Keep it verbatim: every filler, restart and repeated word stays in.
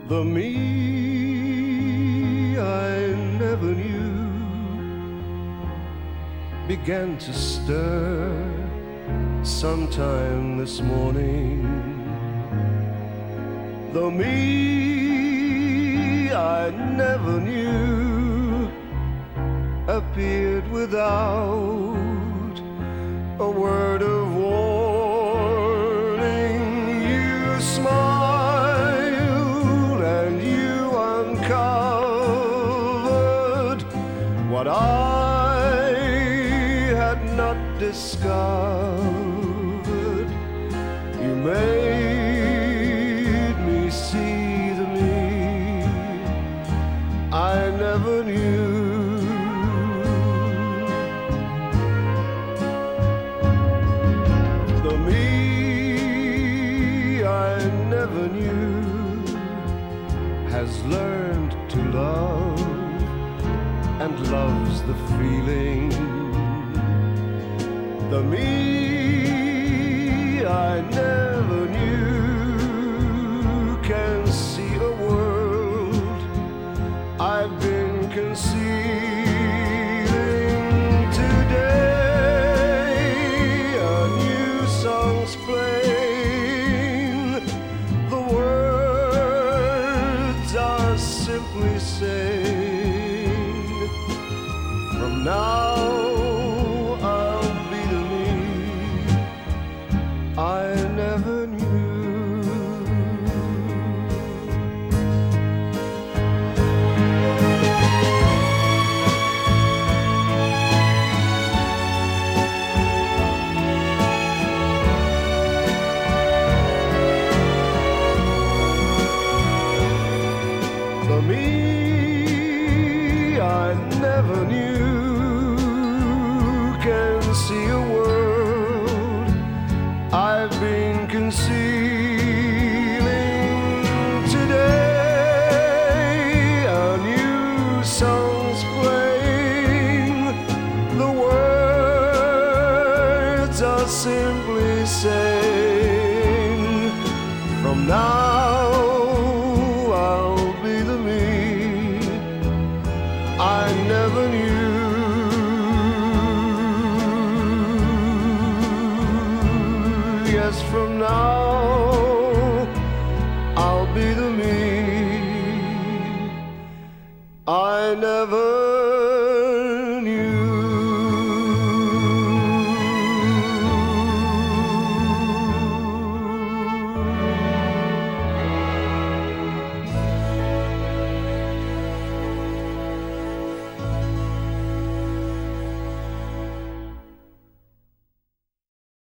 The me I never knew began to stir sometime this morning. The me I never knew appeared without a word of warning. You smiled and you uncovered what I had not discovered. You made me see the me I never knew. The me I never knew has learned to love and loves the feeling. The me I never knew can see a world I've been concealing. Today a new song's playing. The words are simply saying, from now I never knew. The me I never knew can see a world I've been concealing. Today a new song's playing. The words are simply saying, from now I'll be the me I never knew. Yes, from now I'll be the me I never